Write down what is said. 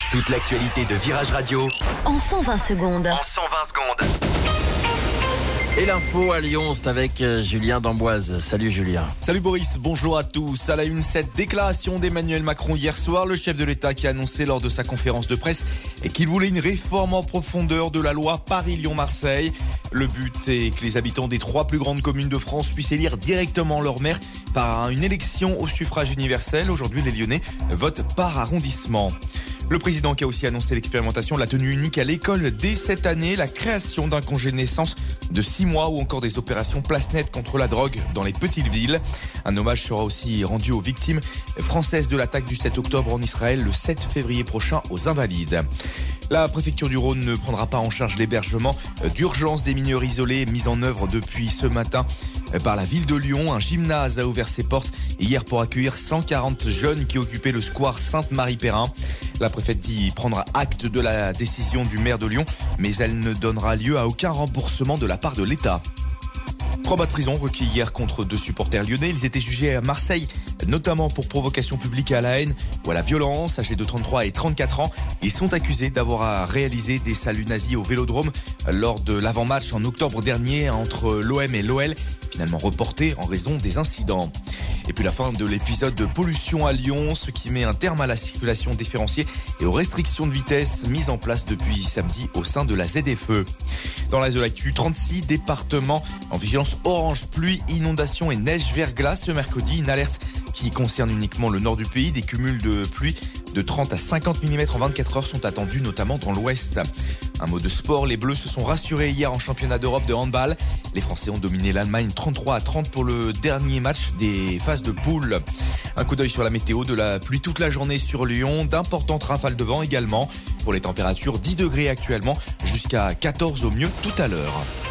Toute l'actualité de Virage Radio en 120 secondes. En 120 secondes. Et l'info à Lyon, c'est avec Julien d'Amboise. Salut Julien. Salut Boris, bonjour à tous. À la une, cette déclaration d'Emmanuel Macron hier soir, le chef de l'État qui a annoncé lors de sa conférence de presse qu'il voulait une réforme en profondeur de la loi Paris-Lyon-Marseille. Le but est que les habitants des 3 plus grandes communes de France puissent élire directement leur maire par une élection au suffrage universel. Aujourd'hui, les Lyonnais votent par arrondissement. Le président qui a aussi annoncé l'expérimentation de la tenue unique à l'école dès cette année, la création d'un congé de naissance de 6 mois ou encore des opérations place nette contre la drogue dans les petites villes. Un hommage sera aussi rendu aux victimes françaises de l'attaque du 7 octobre en Israël le 7 février prochain aux Invalides. La préfecture du Rhône ne prendra pas en charge l'hébergement d'urgence des mineurs isolés mis en œuvre depuis ce matin par la ville de Lyon. Un gymnase a ouvert ses portes hier pour accueillir 140 jeunes qui occupaient le square Sainte-Marie-Perrin. La préfète dit prendra acte de la décision du maire de Lyon, mais elle ne donnera lieu à aucun remboursement de la part de l'État. 3 mois de prison requis hier contre 2 supporters lyonnais. Ils étaient jugés à Marseille, notamment pour provocation publique à la haine ou à la violence. Âgés de 33 et 34 ans, ils sont accusés d'avoir réalisé des saluts nazis au Vélodrome lors de l'avant-match en octobre dernier entre l'OM et l'OL, finalement reporté en raison des incidents. Et puis la fin de l'épisode de pollution à Lyon, ce qui met un terme à la circulation différenciée et aux restrictions de vitesse mises en place depuis samedi au sein de la ZFE. Dans la zone actu, 36 départements en vigilance orange, pluie, inondation et neige verglas ce mercredi. Une alerte qui concerne uniquement le nord du pays. Des cumuls de pluie de 30 à 50 mm en 24 heures sont attendus, notamment dans l'ouest. Un mot de sport, les Bleus se sont rassurés hier en championnat d'Europe de handball. Les Français ont dominé l'Allemagne 33-30 pour le dernier match des phases de poule. Un coup d'œil sur la météo, de la pluie toute la journée sur Lyon, d'importantes rafales de vent également. Pour les températures, 10 degrés actuellement, jusqu'à 14 au mieux tout à l'heure.